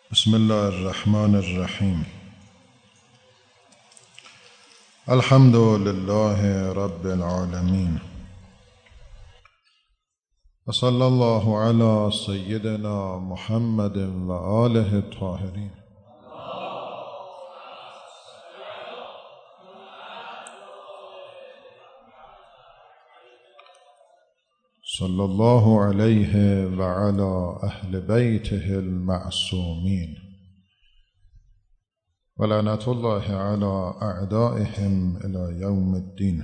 بسم الله الرحمن الرحیم. الحمد لله رب العالمین و صلی الله علی سیدنا محمد و آله الطاهرین. صلی الله علیه و علی اهل بیته المعصومین و لعنت الله علی اعدائهم الی یوم الدین.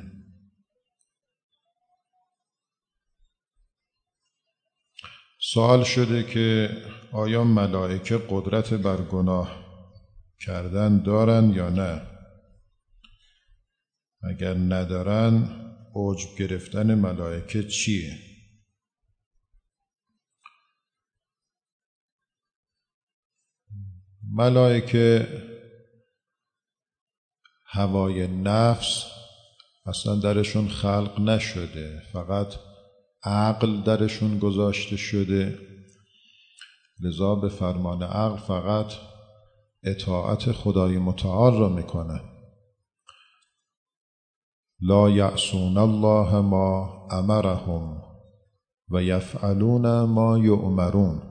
سوال شده که آیا ملائکه قدرت بر گناه کردن دارن یا نه؟ اگر ندارن عجب گرفتن ملائکه چیه؟ ملائکه هوای نفس اصلا درشون خلق نشده، فقط عقل درشون گذاشته شده، لذا به فرمان عقل فقط اطاعت خدای متعال را میکنه. لا یعصون الله ما امرهم و یفعلون ما یؤمرون.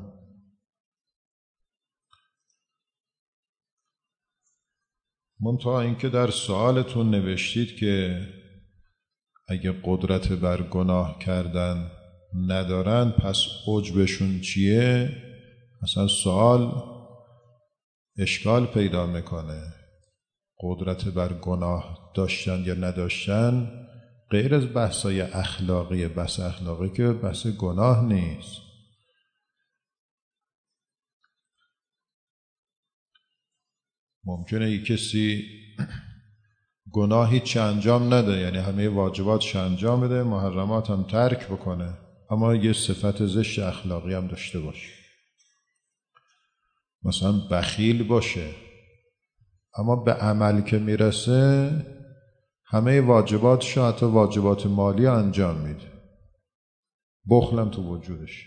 منتها اینکه در سوالتون نوشتید که اگه قدرت بر گناه کردن ندارن پس عجبشون چیه؟ مثلا سوال اشکال پیدا میکنه. قدرت بر گناه داشتن یا نداشتن غیر از بحثای اخلاقی، بحث اخلاقی که بحث گناه نیست. ممکنه یک کسی گناهی چه انجام نده، یعنی همه واجباتش انجام بده، محرمات هم ترک بکنه، اما یه صفت زشت اخلاقی هم داشته باشه. مثلا بخیل باشه، اما به عمل که میرسه همه واجباتش، حتی واجبات مالی انجام میده، بخلم تو وجودش.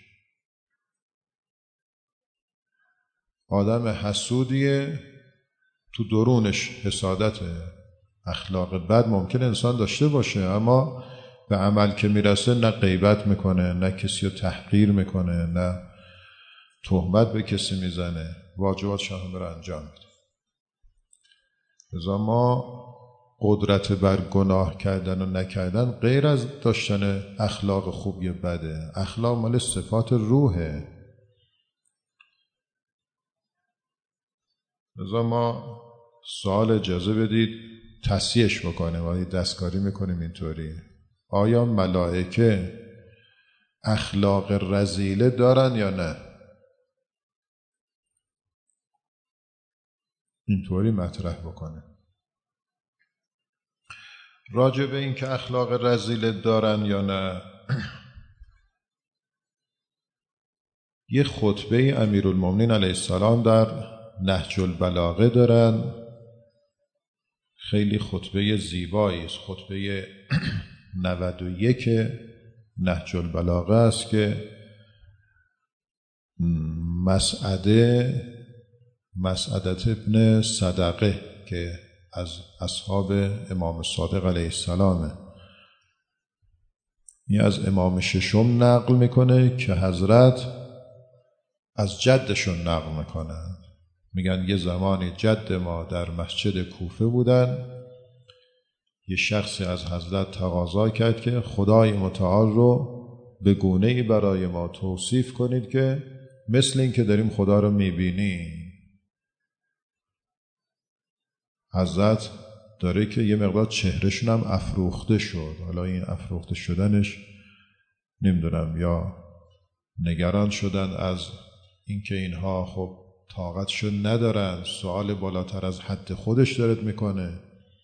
آدم حسودیه، تو درونش حسادت، اخلاق بد ممکن انسان داشته باشه، اما به عمل که میرسه نه غیبت میکنه، نه کسی رو تحقیر میکنه، نه تهمت به کسی میزنه، واجباتش هم رو انجام میده. لذا ما قدرت بر گناه کردن و نکردن غیر از داشتن اخلاق خوب یا بده. اخلاق مال صفات روحه. لذا ما سوال اجازه بدید تصحیحش بکنیم و دستکاری میکنیم اینطوری: آیا ملائکه اخلاق رذیله دارن یا نه؟ اینطوری مطرح بکنه. راجع به این که اخلاق رذیله دارن یا نه، یه خطبه امیرالمومنین علیه السلام در نهج البلاغه دارن، خیلی خطبه زیبایی است. خطبه 91 نهج البلاغه است که مسعدة ابن صدقه که از اصحاب امام صادق علیه السلامه، این از امام ششم نقل میکنه که حضرت از جدشون نقل میکنن. میگن یه زمانی جد ما در مسجد کوفه بودن، یه شخصی از حضرت تقاضا کرد که خدای متعال رو به گونه‌ای برای ما توصیف کنید که مثل این که داریم خدا رو میبینیم. حضرت داره که یه مقدار چهرهشون هم افروخته شد. حالا این افروخته شدنش نمیدونم، یا نگران شدن از اینکه اینها خب طاقتشو ندارن، سوال بالاتر از حد خودش دارد میکنه،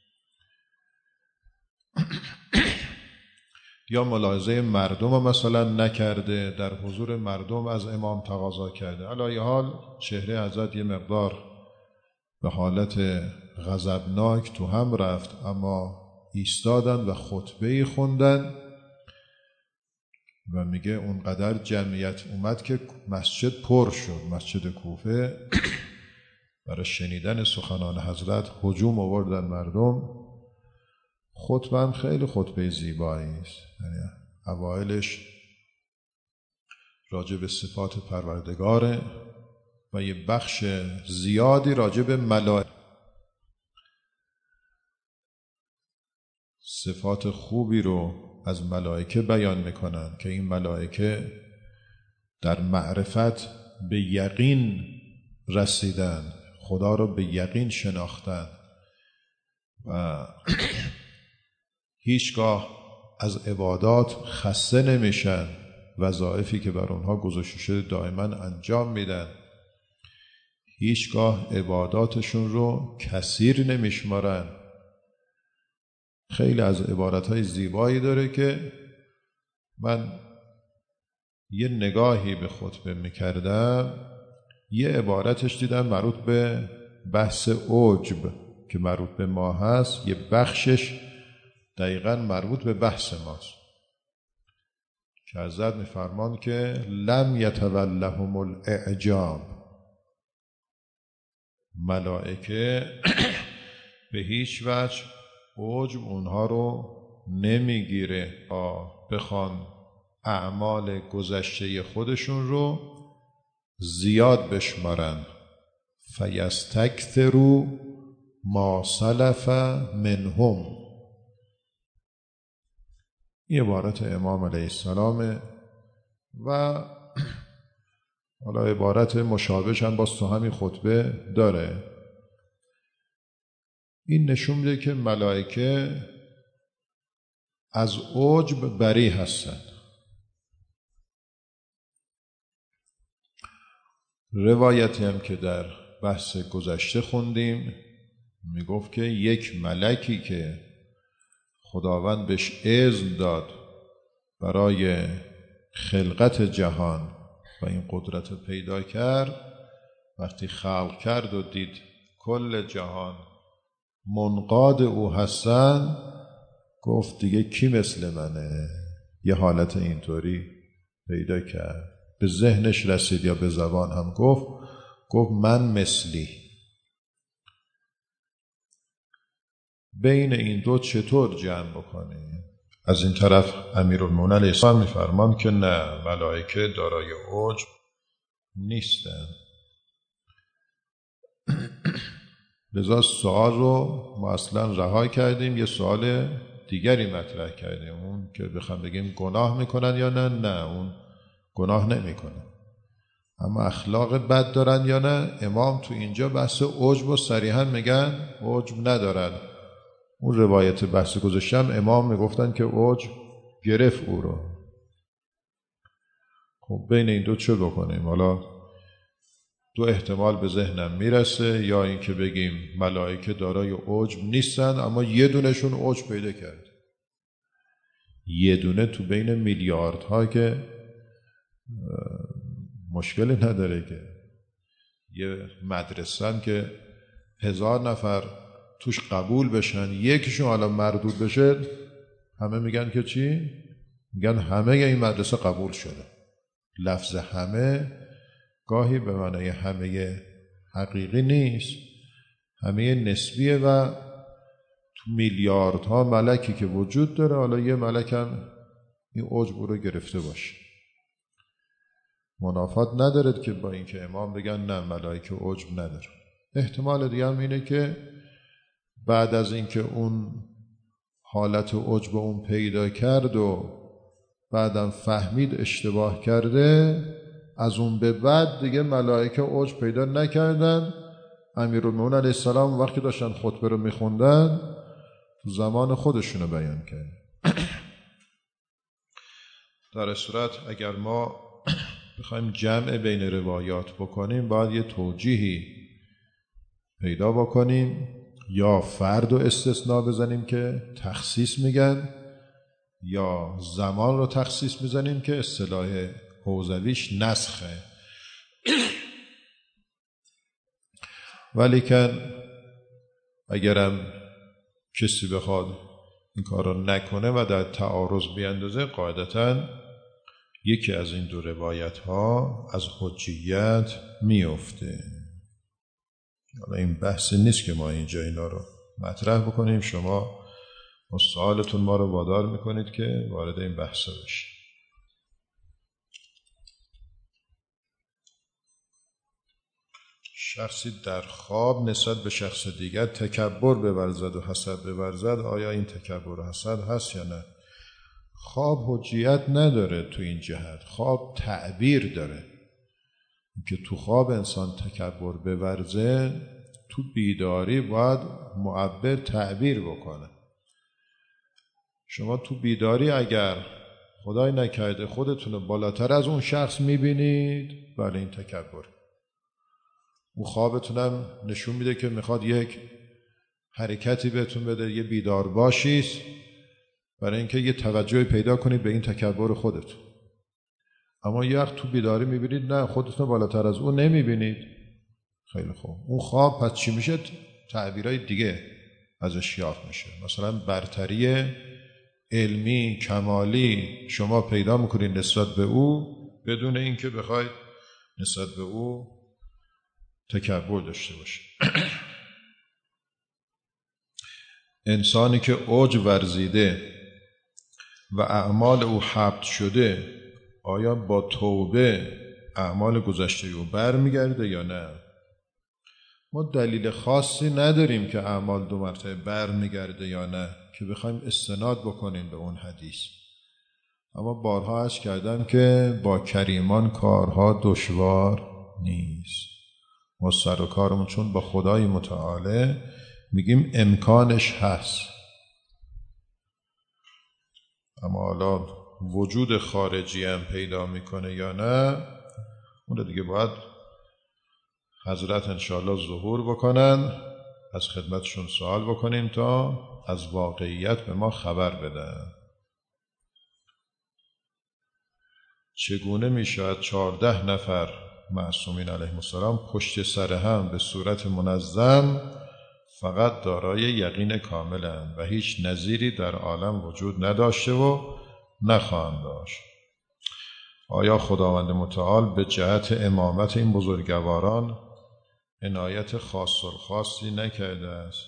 یا ملاحظه مردم مثلا نکرده، در حضور مردم از امام تقاضا کرده. علی حال چهره حضرت یه مقدار به حالت غضبناک تو هم رفت، اما ایستادن و خطبه خوندن و میگه اونقدر جمعیت اومد که مسجد پر شد، مسجد کوفه برای شنیدن سخنان حضرت هجوم آوردن مردم. خطبه هم خیلی خطبه زیبایی است. یعنی اوایلش راجع به صفات پروردگاره و یه بخش زیادی راجع به ملائکه، صفات خوبی رو از ملائکه بیان میکنن که این ملائکه در معرفت به یقین رسیدن، خدا رو به یقین شناختن و هیچگاه از عبادات خسته نمیشن، وظایفی که بر اونها گذاشته شده دائما انجام میدن، هیچگاه عباداتشون رو کثیر نمیشمارن. خیلی از عبارتهای زیبایی داره که من یه نگاهی به خطبه میکردم، یه عبارتش دیدم مربوط به بحث عجب که مربوط به ما هست، یه بخشش دقیقاً مربوط به بحث ماست که حضرت میفرمان که لم یتولهم الاعجاب، ملائکه به هیچ وجه عجب اونها رو نمیگیره بخوان اعمال گذشته خودشون رو زیاد بشمارن. فیستکثروا ما سلف منهم، این عبارت امام علیه السلام و حالا عبارت مشابهش هم باز تو همین خطبه داره. این نشون میده که ملائکه از عجب بری هستند. روایتی هم که در بحث گذشته خوندیم میگفت که یک ملکی که خداوند بهش اذن داد برای خلقت جهان و این قدرت پیدا کرد، وقتی خلق کرد و دید کل جهان منقاد او هستن، گفت دیگه کی مثل منه؟ یه حالت اینطوری پیدا کرد، به ذهنش رسید یا به زبان هم گفت من مثلی. بین این دو چطور جمع بکنیم؟ از این طرف امیرالمومنین علیه السلام میفرمان که نه، ملائکه دارای عجب نیستن. لذا سوال رو ما اصلا رها کردیم، یه سوال دیگری مطرح کردیم، اون که بخوام بگیم گناه میکنن یا نه اون گناه نمیکنن، اما اخلاق بد دارن یا نه. امام تو اینجا بحث عجب و صریحا میگن عجب ندارن. اون روایت بحث گذاشتم امام میگفتن که عجب گرفت او رو. خب بین این دو چه بکنیم؟ حالا دو احتمال به ذهنم میرسه، یا این که بگیم ملائکه دارای عجب نیستن اما یه دونشون عجب پیدا کرد، یه دونه تو بین میلیاردها که مشکلی نداره، که یه مدرسه که 1000 نفر توش قبول بشن یکیشون حالا مردود بشه، همه میگن که چی؟ میگن همه این مدرسه قبول شده. لفظ همه گاهی به معنی همه حقیقی نیست، همه نسبیه و تو میلیاردها ملکی که وجود داره، حالا یه ملک هم این عجب رو گرفته باشه. منافات نداره که با اینکه امام بگن نه ملائکه عجب نداره. احتمال دیگه هم اینه که بعد از اینکه اون حالت عجب اون پیدا کرد و بعدم فهمید اشتباه کرده، از اون به بعد دیگه ملائکه عجب پیدا نکردن. امیرالمومنین علیه السلام وقتی داشتن خطبه رو میخوندن تو زمان خودشونو بیان کرد. در صورت اگر ما بخوایم جمع بین روایات بکنیم باید یه توجیهی پیدا بکنیم، یا فرد رو استثناء بزنیم که تخصیص میگن، یا زمان رو تخصیص میزنیم که اصطلاح حوزویش نسخه. ولیکن اگرم کسی بخواد این کار رو نکنه و در تعارض بیندازه، قاعدتاً یکی از این دو روایت ها از حجیت میفته. حالا این بحثی نیست که ما اینجا اینا رو مطرح بکنیم. شما سوالتون ما رو وادار میکنید که وارد این بحث بشیم. شخصی در خواب نسبت به شخص دیگر تکبر بورزد و حسد بورزد، آیا این تکبر و حسد هست یا نه؟ خواب حجیت نداره تو این جهت. خواب تعبیر داره که تو خواب انسان تکبر بورزه، تو بیداری باید معبر تعبیر بکنه. شما تو بیداری اگر خدای نکرده خودتون رو بالاتر از اون شخص میبینید، بله این تکبر. اون خوابتونم نشون میده که میخواد یک حرکتی بهتون بده، یه بیدار باشید برای اینکه یه توجهی پیدا کنید به این تکبر خودتون. اما یه وقت تو بیداری میبینید نه، خودتون بالاتر از اون نمیبینید. خیلی خوب، اون خواب پس چی میشه؟ تعبیرهای دیگه ازش یافت میشه. مثلا برتری علمی کمالی شما پیدا میکنید نسبت به او، بدون اینکه بخواید نسبت به او تکبر داشته باشید. انسانی که اوج ورزیده و اعمال او حبط شده، آیا با توبه اعمال گذشته او برمیگرده یا نه؟ ما دلیل خاصی نداریم که اعمال 2 مرتبه برمیگرده یا نه که بخوایم استناد بکنیم به اون حدیث. اما بارها عرض کردم که با کریمان کارها دشوار نیست. ما سر و کارمون چون با خدای متعاله میگیم امکانش هست. اما حالا وجود خارجی هم پیدا میکنه یا نه، اون دیگه باید حضرت انشاءالله ظهور بکنن، از خدمتشون سوال بکنیم تا از واقعیت به ما خبر بدن. چگونه میشود 14 نفر معصومین علیهم السلام پشت سر هم به صورت منظم فقط دارای یقین کاملند و هیچ نظیری در عالم وجود نداشته و نخواهند داشت؟ آیا خداوند متعال به جهت امامت این بزرگواران عنایت خاص الخاصی نکرده است؟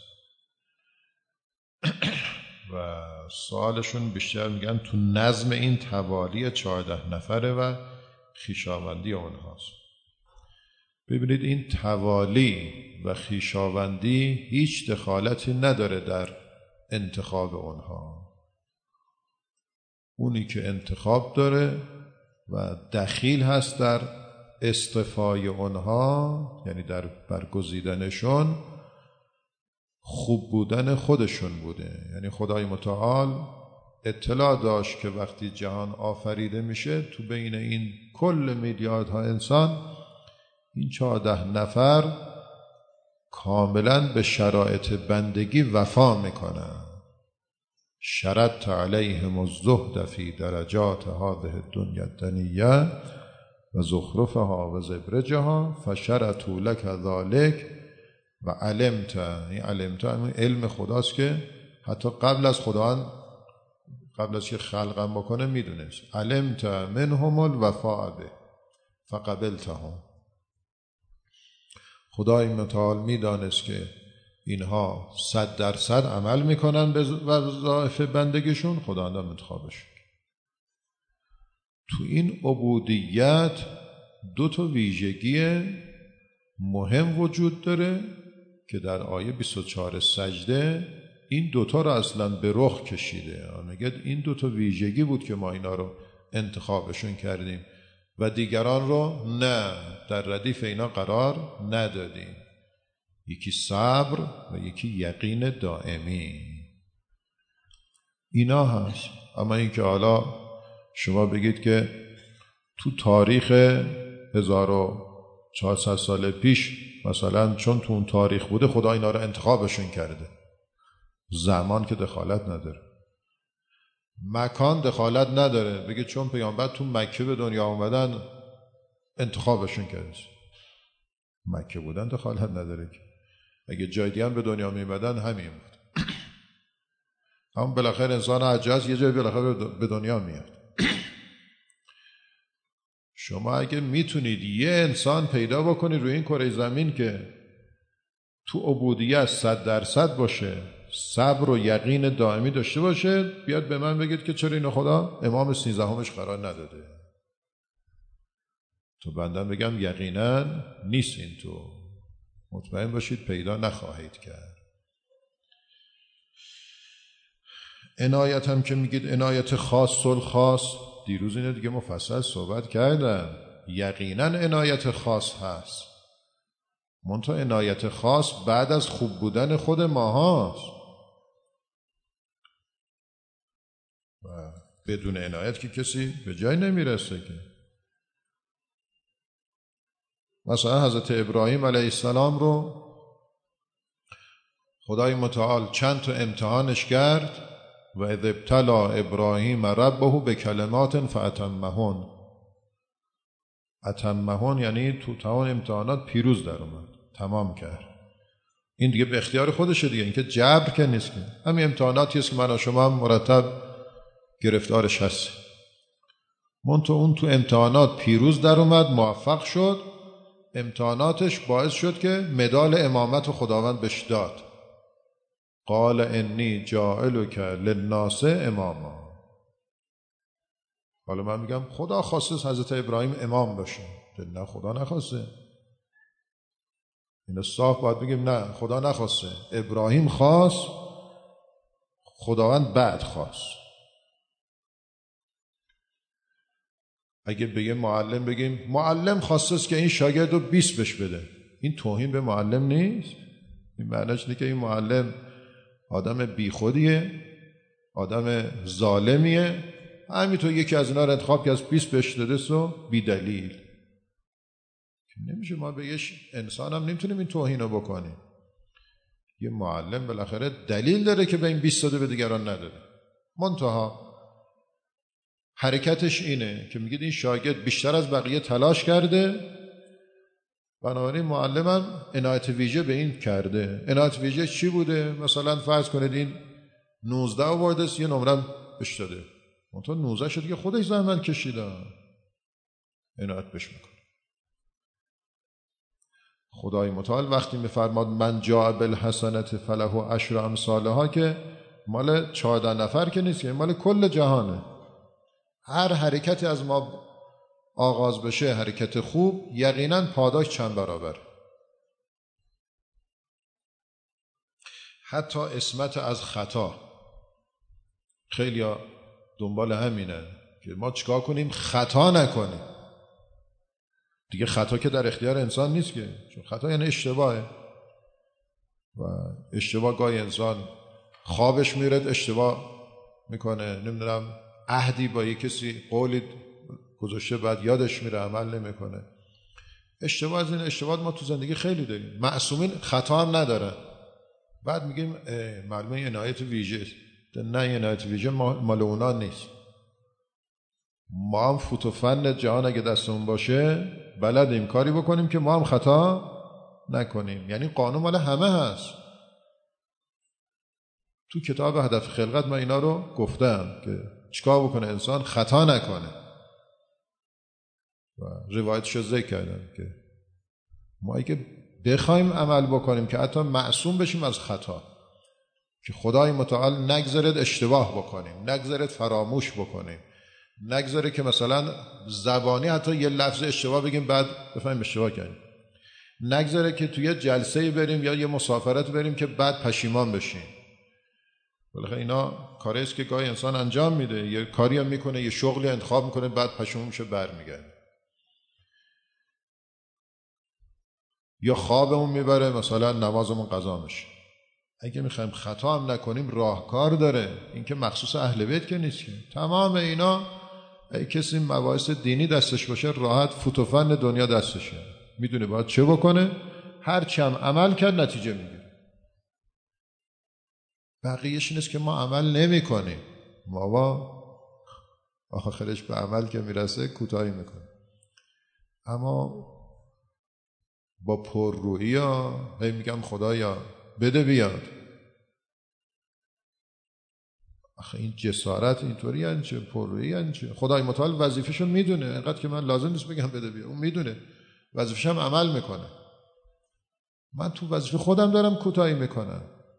و سوالشون بیشتر میگن تو نظم این توالی 14 نفره و خویشاوندی اونهاست. ببینید این توالی و خویشاوندی هیچ دخالتی نداره در انتخاب اونها. اونی که انتخاب داره و دخیل هست در اصطفای اونها، یعنی در برگزیدنشون، خوب بودن خودشون بوده. یعنی خدای متعال اطلاع داشت که وقتی جهان آفریده میشه تو بین این کل میلیاردها انسان این 14 نفر کاملا به شرایط بندگی وفا میکنن. شرط علیهم الزهد فی درجات هذه الدنیا الدنیه و زخرفها و زبرجها فشرطوا لک ذلک و علمت. این علمت علم خداست که حتی قبل از خداوند، قبل از که خلقم بکنه میدونست. علمت منهم الوفاء به فقبلتهم. خدای متعال میدانست که اینها 100% عمل میکنن به وظایف بندگیشون، خداوند انتخابشون. تو این عبودیت 2 ویژگی مهم وجود داره که در آیه 24 سجده این 2 رو اصلا به رخ کشیده. میگه این 2 ویژگی بود که ما اینا رو انتخابشون کردیم و دیگران رو نه، در ردیف اینا قرار ندادیم. یکی صبر و یکی یقین دائمی. اینا هست. اما این که حالا شما بگید که تو تاریخ 1400 سال پیش مثلا چون تو اون تاریخ بوده خدا اینا رو انتخابشون کرده، زمان که دخالت نداره، مکان دخالت نداره. بگید چون پیامبر تو مکه به دنیا اومدن انتخابشون کرده، مکه بودن دخالت نداره که. اگه جای دیگه به دنیا میمدن همین بود. اما بالاخره انسان عجز یه جای بالاخره به دنیا میاد. شما اگه میتونید یه انسان پیدا بکنید روی این کره زمین که تو عبودیت 100% باشه، صبر و یقین دائمی داشته باشه، بیاد به من بگید که چرا اینو خدا امام 13 قرار نداده. تو بندم بگم یقینا نیست این، تو مطمئن باشید پیدا نخواهید کرد. عنایت هم که میگید عنایت خاص الخاص، دیروز اینو دیگه مفصل صحبت کردم. یقینا عنایت خاص هست، منتها عنایت خاص بعد از خوب بودن خود ما هست و بدون عنایت که کسی به جای نمیرسه. که مثلا حضرت ابراهیم علیه السلام رو خدای متعال چند تا امتحانش کرد و اذ ابتلا ابراهیم ربه بکلمات فاتمهن. اتمهن یعنی تو تمام امتحانات پیروز در اومد، تمام کرد. این دیگه به اختیار خودشه دیگه، اینکه جبر که نیست، که همین امتحاناتی است که من و شما هم مرتب گرفتارش هست. اون تو امتحانات پیروز در اومد، موفق شد، امتحاناتش باعث شد که مدال امامت خداوند بهش داد. قال انی جاعلک للناس اماما. حالا من میگم خدا خواسته حضرت ابراهیم امام باشه، نه خدا نخواسته. این صاف باید بگیم نه خدا نخواسته، ابراهیم خواست، خداوند بعد خواست. اگه به یه معلم بگیم معلم خواسته است که این شاگرد رو 20 بش بده، این توهین به معلم نیست؟ این معنیش اینه که این معلم آدم بیخودیه، آدم ظالمیه، همینطور یکی از اینا رو انتخاب که از 20 بهش داده سو بی دلیل. نمیشه، ما به یه انسان هم نمیتونیم این توهین رو بکنیم. یه معلم بالاخره دلیل داره که به این 20 داده به دیگران نداره. منتها حرکتش اینه که میگید این شاگرد بیشتر از بقیه تلاش کرده، بنابراین معلمم عنایت ویژه به این کرده. عنایت ویژه چی بوده؟ مثلا فرض کنید این 19 آورده، یه نمرم بهش داده، منتها 19 شد که خودش زحمت کشیده، عنایت بهش میکنه. خدای متعال وقتی میفرماد من جاء بالحسنة فله عشر امثالها، که مال 14 نفر که نیست، که مال کل جهانه. هر حرکتی از ما آغاز بشه، حرکت خوب، یقینا پاداش چند برابر. حتی عصمت از خطا، خیلی دنبال همینه که ما چیکار کنیم خطا نکنیم. دیگه خطا که در اختیار انسان نیست، که چون خطا یعنی اشتباهه و اشتباه گاهی انسان خوابش میرد اشتباه میکنه، نمیدونم عهدی با یک کسی قولی گذاشته بعد یادش میره عمل نمیکنه. اشتباه از این اشتباهات ما تو زندگی خیلی داریم. معصومین خطا هم ندارن. بعد میگیم معلومه عنایت ویژه، نه عنایت ویژه مال اونا نیست. ما هم فوت و فن جهان اگه دستمون باشه بلدیم کاری بکنیم که ما هم خطا نکنیم. یعنی قانون مال همه هست. تو کتاب هدف خلقت من اینا رو گفتم که چیکار بکنه انسان خطا نکنه و روایتشو ذکر کردم که ما اگه بخوایم عمل بکنیم که حتی معصوم بشیم از خطا، که خدای متعال نگذارد اشتباه بکنیم، نگذارد فراموش بکنیم، نگذاره که مثلا زبانی حتی یه لفظ اشتباه بگیم بعد بفهمیم اشتباه کردیم، نگذاره که توی جلسه بریم یا یه مسافرت بریم که بعد پشیمان بشیم. بالاخره اینا کاری است که گاهی انسان انجام میده، یه کاری هم میکنه، یه شغلی انتخاب میکنه، بعد پشیمون میشه برمیگرده، یا خوابمون میبره مثلا نمازمون قضا میشه. اگه میخوایم خطا هم نکنیم راهکار داره، این که مخصوص اهل بیت که نیست. که تمام اینا اگه کسی مباحث دینی دستش باشه راحت فوت و فن دنیا دستشه، میدونه باید چه بکنه، هر چی هم عمل کرد نتیجه میگیره. بقیه‌اش اینه که ما عمل نمی کنیم، ما با آخرش به عمل که میرسه کوتاهی میکنیم. اما با پررویی ها میگم خدایا بده بیاد. آخه این جسارت اینطوری یعنی چه؟ پررویی یعنی چه؟ خدای متعال وظیفه‌شو میدونه، اینقدر که من لازم نیست بگم بده بیاد، اون میدونه وظیفه‌ش هم عمل میکنه. من تو وظیفه خودم دارم کوتاهی میکنم.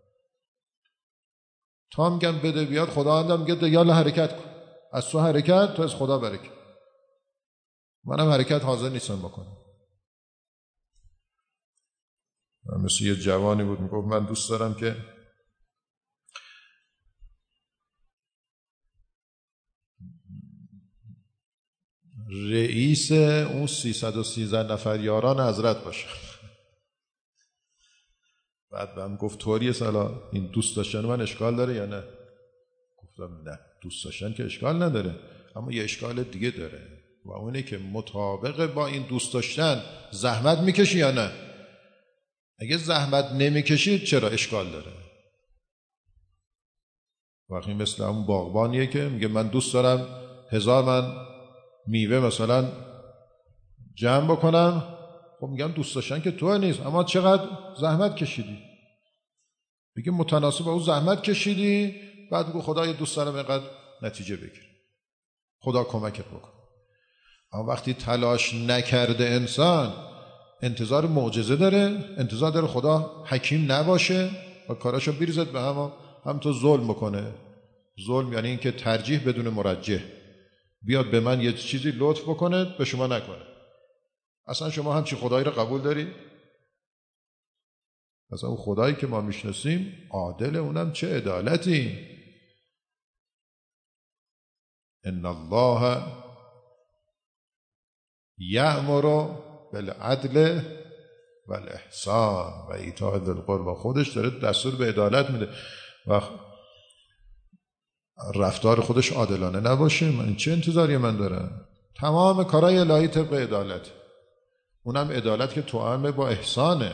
تا میگم بده بیاد، خدا هم میگه یالا حرکت کن، از تو حرکت، تو از خدا برکت. منم حرکت حاضر نیستم بکنم. مثل یه جوانی بود میگفت من دوست دارم که رئیس اون 313 نفر یاران حضرت باشه. بعد بهم گفت طوریه سالا این دوست داشتن من اشکال داره یا نه؟ گفتم نه، دوست داشتن که اشکال نداره، اما یه اشکال دیگه داره و اونه که مطابق با این دوست داشتن زحمت میکشی یا نه. اگه زحمت نمیکشید چرا اشکال داره؟ وقتی مثل اون باغبانیه که میگه من دوست دارم 1000 من میوه مثلا جمع بکنم. خب میگم دوست داشتن که تو نیست، اما چقدر زحمت کشیدی. میگه متناسب با اون زحمت کشیدی. بعد میگه خدای دوست دارم اینقدر نتیجه بگیر، خدا کمکت بکن. اما وقتی تلاش نکرده انسان انتظار معجزه داره، انتظار داره خدا حکیم نباشه و کاراشو بریزد به هم تو ظلم بکنه. ظلم یعنی این که ترجیح بدون مرجح، بیاد به من یه چیزی لطف بکنه به شما نکنه. اصلا شما همچی خدایی رو قبول دارید؟ اصلا اون خدایی که ما میشناسیم عادل، اونم چه عدالتی. ان الله یأمر بالعدل والاحسان و ایتاء ذی القربی. خودش داره دستور به عدالت میده و رفتار خودش عادلانه نباشه، من چه انتظاری من دارم؟ تمام کارهای الهی طبق عدالت. اونم عدالت که توأم با احسانه.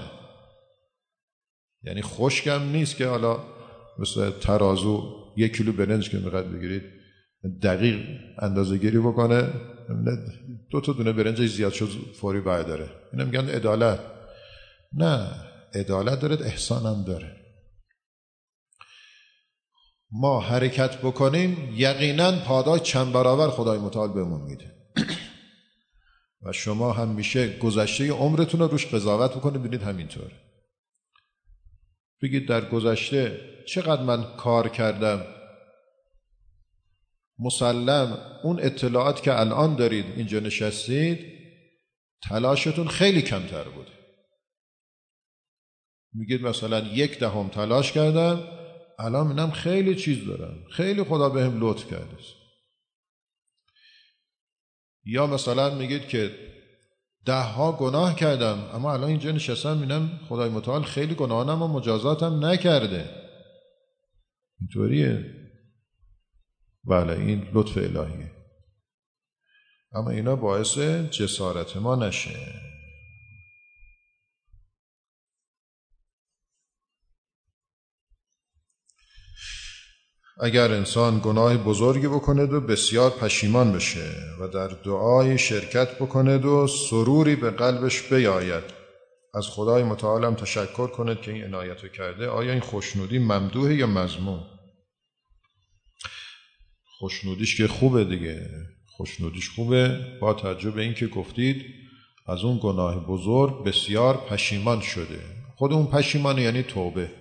یعنی خشکم نیست که حالا مثل ترازو 1 کیلو برنج که میخواد بگیرید دقیق اندازه گیری بکنه، 2 تا دونه برنج زیاد شد فوری باید داره. اینا میگن عدالت. نه، عدالت داره، احسانم داره. ما حرکت بکنیم یقینا پاداش چند برابر خدای متعال بهمون میده. و شما هم میشه گذشته عمرتون رو روش قضاوت بکنید، ببینید همینطوره. بگید در گذشته چقدر من کار کردم، مسلم اون اطلاعات که الان دارید اینجا نشستید تلاشتون خیلی کمتر بوده. میگید مثلا 1/10 تلاش کردم، الان منم خیلی چیز دارم، خیلی خدا بهم لطف کرده. یا مثلا میگید که 10 گناه کردم، اما الان اینجا نشستم میبینم خدای متعال خیلی گناهانم و مجازاتم نکرده. اینطوریه. بله، این لطف الهیه، اما اینا باعث جسارت ما نشه. اگر انسان گناه بزرگی بکند و بسیار پشیمان بشه و در دعای شرکت بکند و سروری به قلبش بیاید، از خدای متعال هم تشکر کند که این عنایت رو کرده، آیا این خوشنودی ممدوحه یا مذموم؟ خوشنودیش که خوبه دیگه، خوشنودیش خوبه با توجه به این که گفتید از اون گناه بزرگ بسیار پشیمان شده. خود اون پشیمان یعنی توبه،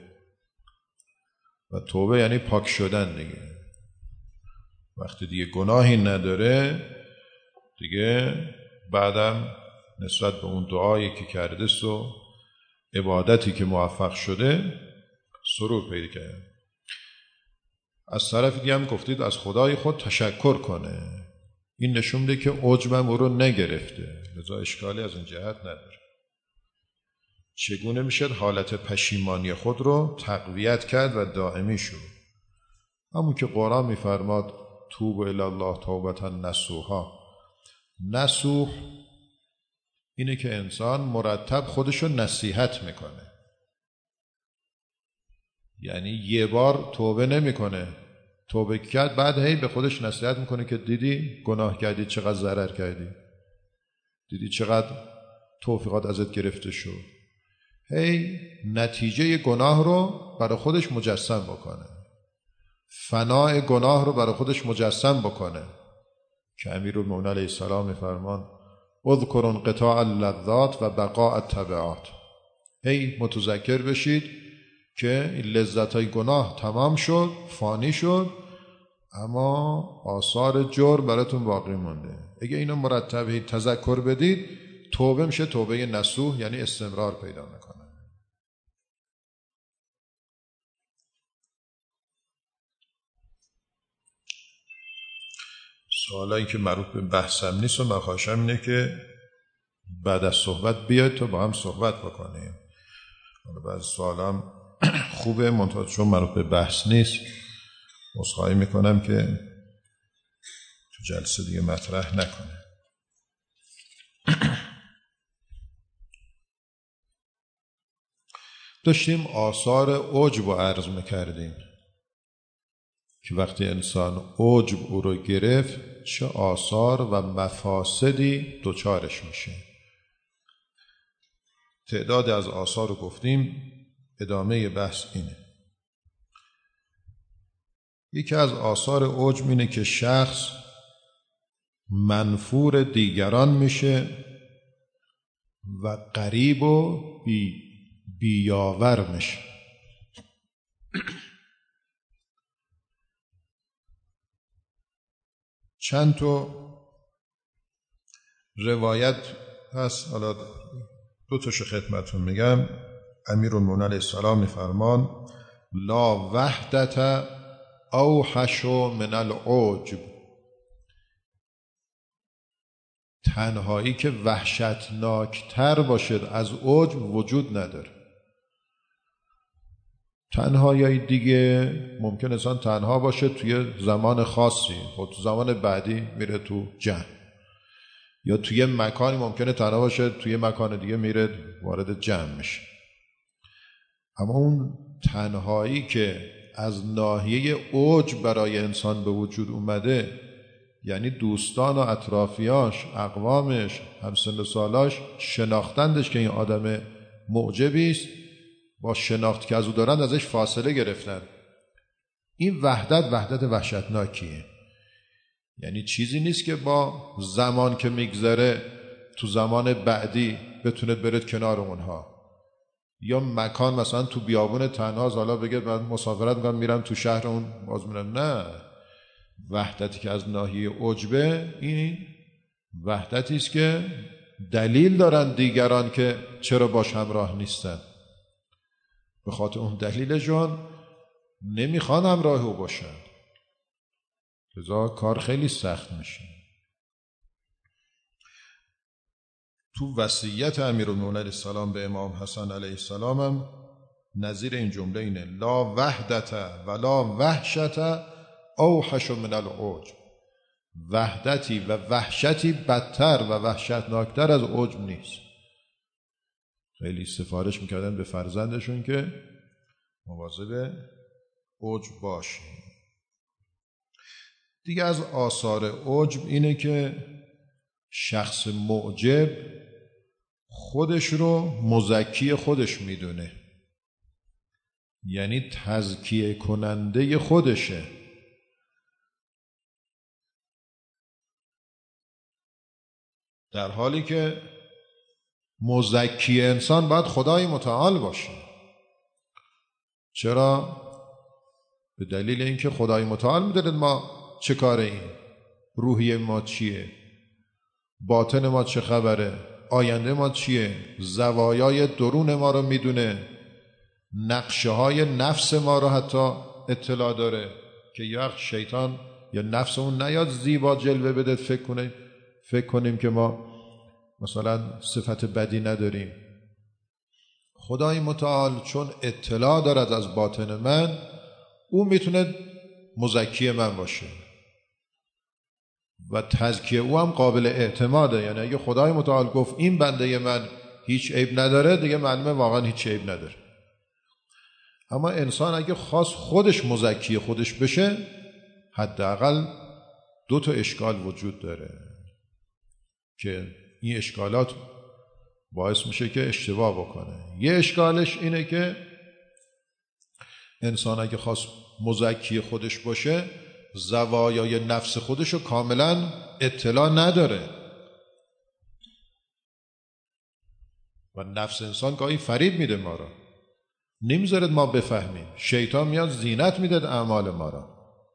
و توبه یعنی پاک شدن دیگه. وقتی دیگه گناهی نداره دیگه بعدم نسبت به اون دعایی که کرده و عبادتی که موفق شده سرور پیدا کرده. از طرف دیگه هم گفتید از خدای خود تشکر کنه. این نشون میده که عجبم او رو نگرفته، لذا اشکالی از این جهت نداره. چگونه میشه حالت پشیمانی خود رو تقویت کرد و دائمی شد؟ همون که قرآن میفرماد توبوا الی الله توبة نصوحا. نصوح اینه که انسان مرتب خودشو نصیحت میکنه، یعنی یه بار توبه نمیکنه، توبه کرد بعد هی به خودش نصیحت میکنه که دیدی گناه کردی، چقدر ضرر کردی، دیدی چقدر توفیقات ازت گرفته شد. هی نتیجه گناه رو برای خودش مجسم بکنه، فنای گناه رو برای خودش مجسم بکنه که امیرالمومنین علیه السلام میفرمان اذکر انقطاع اللذات و بقاء التبعات. هی متذکر بشید که لذت‌های گناه تمام شد، فانی شد، اما آثار جرم براتون باقی مونده. اگه اینو مرتب تذکر بدید، توبه میشه توبه نصوح، یعنی استمرار پیدا میکنه. سوالایی که مربوط به بحثم نیست و من خواهشم اینه که بعد از صحبت بیاید تو با هم صحبت بکنیم. بعضی سوالام خوبه، منتها چون مربوط به بحث نیست عذرخواهی میکنم که تو جلسه دیگه مطرح نکنه. داشتیم آثار عجب رو عرض میکردیم که وقتی انسان عجب او رو گرفت چه آثار و مفاسدی دچارش میشه. تعداد از آثار رو گفتیم، ادامه بحث اینه. یکی از آثار عجب اینه که شخص منفور دیگران میشه و غریب و بیاور میشه. چند تا روایت هست، حالا دو تاشو خدمتتون میگم. امیرالمومنین علیه السلام میفرمان لا وحدت اوحش من العجب، تنهایی که وحشتناکتر باشد از عجب وجود نداره. تنهایی دیگه ممکن انسان تنها باشه توی زمان خاصی، و تو زمان بعدی میره تو جمع، یا توی مکانی ممکنه تنها باشه، توی مکان دیگه میره وارد جمع میشه. اما اون تنهایی که از ناحیه عجب برای انسان به وجود اومده، یعنی دوستان و اطرافیاش، اقوامش، همسن و سالاش شناختندش که این آدم معجبی است، با شناخت که از او دارند ازش فاصله گرفتن. این وحدت وحشتناکیه. یعنی چیزی نیست که با زمان که میگذره تو زمان بعدی بتونه برد کنار اونها، یا مکان مثلا تو بیابون تنها حالا بگه من مسافرت میکنم میرم تو شهر اون باز میرم. نه، وحدتی که از ناحیه عجبه، این وحدتی است که دلیل دارن دیگران که چرا باش همراه نیستن، به خاطر اون دلیلشون نمیخوان همراه او باشن، لذا کار خیلی سخت میشه. تو وصیت امیرالمومنین علیه السلام به امام حسن علیه السلام هم نظیر این جمله اینه لا وحدت ولا وحشت اوحش من العجب، وحدتی و وحشتی بدتر و وحشتناکتر از عجب نیست. خیلی سفارش میکردن به فرزندشون که مواظب عجب باشه. دیگه از آثار عجب اینه که شخص معجب خودش رو مزکی خودش میدونه، یعنی تزکیه کننده خودشه. در حالی که مزکی انسان باید خدای متعال باشه. چرا؟ به دلیل اینکه خدای متعال میدونه ما چه کاره ایم، روحیه ما چیه، باطن ما چه خبره، آینده ما چیه، زوایای درون ما رو میدونه، نقشه های نفس ما رو حتی اطلاع داره که یا شیطان یا نفسمون نیاد زیبا جلوه بده فکر کنیم که ما مثلا صفت بدی نداریم. خدای متعال چون اطلاع دارد از باطن من، او میتونه مزکی من باشه و تزکیه او هم قابل اعتماده. یعنی اگه خدای متعال گفت این بنده من هیچ عیب نداره، دیگه معلومه واقعا هیچ عیب نداره. اما انسان اگه خواست خودش مزکی خودش بشه، حداقل 2 تا اشکال وجود داره که این اشکالات باعث میشه که اشتباه بکنه. یه اشکالش اینه که انسان اگه خواست مزکی خودش باشه، زوایای نفس خودشو کاملا اطلاع نداره. و نفس انسان گاهی فریب میده ما را، نمیذارد ما بفهمیم. شیطان میاد زینت میداد اعمال ما را.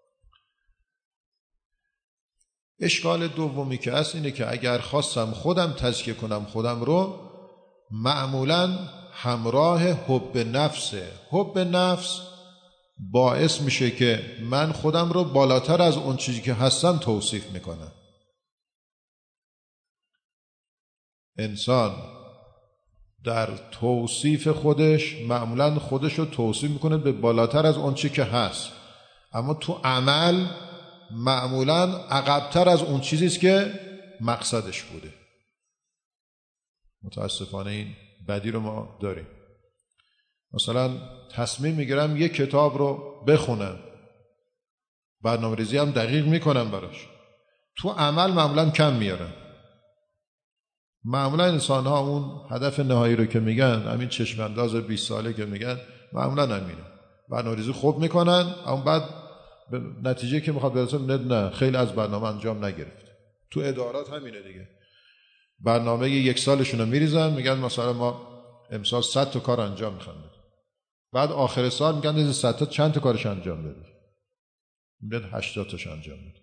اشکال دومی که هست اینه که اگر خواستم خودم تزکیه کنم خودم رو، معمولاً همراه حب نفسه. حب نفس باعث میشه که من خودم رو بالاتر از اون چیزی که هستم توصیف میکنم. انسان در توصیف خودش معمولاً خودش رو توصیف میکنه به بالاتر از اون چیزی که هست، اما تو عمل معمولاً عقبتر از اون چیزیست که مقصدش بوده. متاسفانه این بدی رو ما داریم. مثلا تصمیم میگیرم یک کتاب رو بخونم، برنامه‌ریزی هم دقیق میکنم براش، تو عمل معمولاً کم میارم. معمولاً انسان ها اون هدف نهایی رو که میگن، همین چشمانداز 20 ساله که میگن، معمولاً همینه. برنامه‌ریزی خوب میکنن، اما بعد به نتیجه که میخواد برسه نه خیلی از برنامه انجام نگرفت. تو ادارات همینه دیگه. برنامه یک سالشون رو میریزن، میگن مثلا ما امسال 100 تا کار انجام میخوایم، بعد آخر سال میگن از 100 تا چند تا کارش انجام دادی؟ میگن 80 تاش انجام دادی.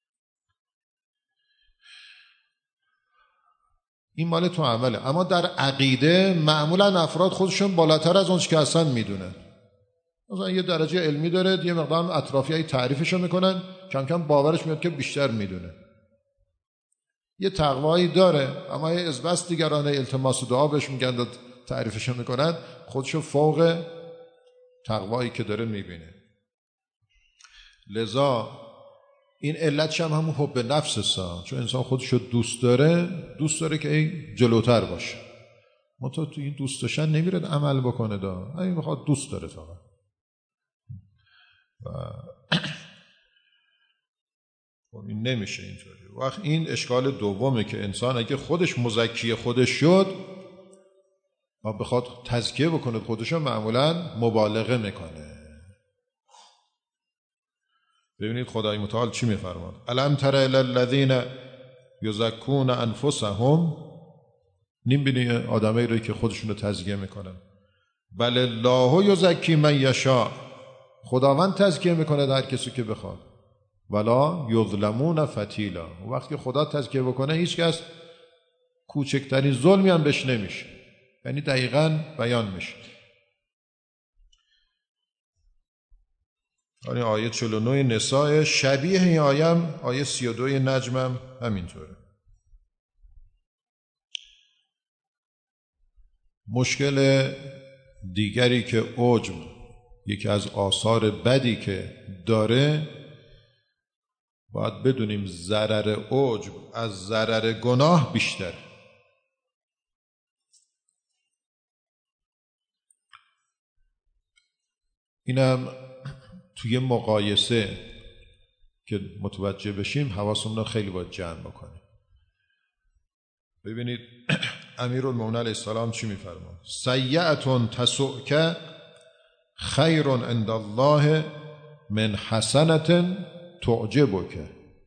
این مال تو عمله. اما در عقیده معمولا افراد خودشون بالاتر از اون چیزی که اصلا میدونن. مثلا یه درجه علمی داره، یه مقدار اطرافیایی تعریفشو میکنن، کم کم باورش میاد که بیشتر میدونه. یه تقوایی داره، اما یه از بس دیگران التماس دعا بهش میگن تعریفشو میکنن، خودشو فوق تقوایی که داره میبینه. لذا این علتش هم همون حب نفس است، چون انسان خودشو دوست داره که این جلوتر باشه. منتها تو این دوست داشتن نمیره عمل بکنه، همین میخواد دوست داره فقط. این نمیشه اینطوری. وقت این اشکال دومه که انسان اگه خودش مزکی خودش شد و بخواد تزکیه بکنه خودشو، معمولا مبالغه میکنه. ببینید خدای متعال چی میفرماد: الم تر الی الذین یزکون انفسهم. نمیبینی آدمایی رو که خودشون رو تزکیه میکنن؟ بل الله یزکی من یشاء. خداوند تزکیه میکنه در کسی که بخواد. ولا یظلمون فتیلا. وقتی خدا تزکیه بکنه هیچ کس کوچکترین ظلمی هم بهش نمیشه. یعنی دقیقاً بیان میشه. یعنی آیه 49 نساء شبیه این آیه 32 نجم همینطوره. مشکل دیگری که عجب یکی از آثار بدی که داره، باید بدونیم ضرر عجب از ضرر گناه بیشتره. اینم توی مقایسه که متوجه بشیم حواسمون رو خیلی باید جمع بکنیم. ببینید امیرالمومنین علیه السلام چی میفرماد؟ سیئة تسؤک خیر عند الله من حسنة تعجبک.